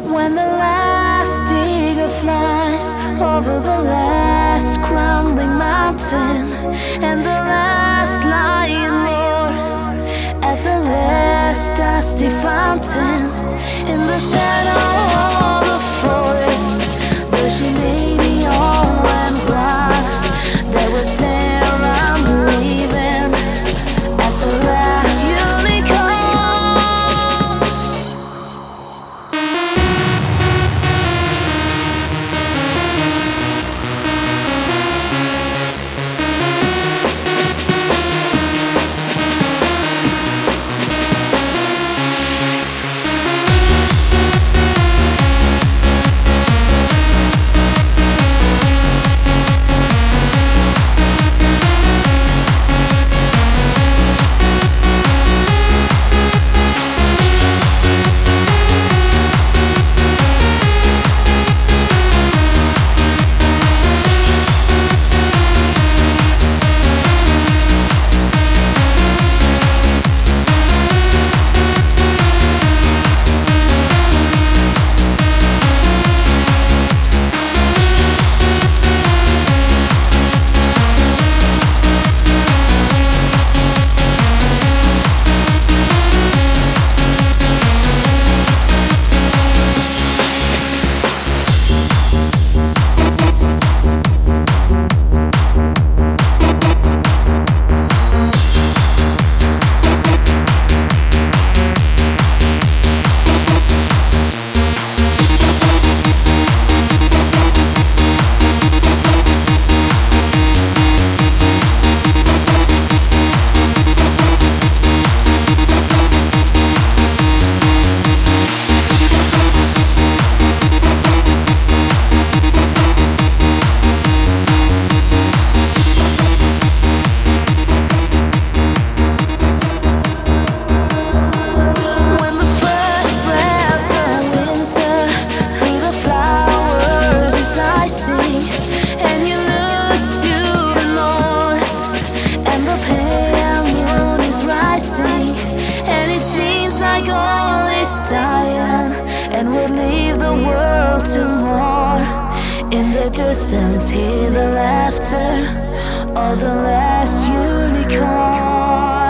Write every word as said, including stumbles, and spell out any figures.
When the last eagle flies over the last crumbling mountain, and the last lion roars at the last dusty fountain, in the shadow of the forest, though she may be old and blind, they would stand around believing at the last unicorn. And would leave the world to more. In the distance, hear the laughter of the last unicorn.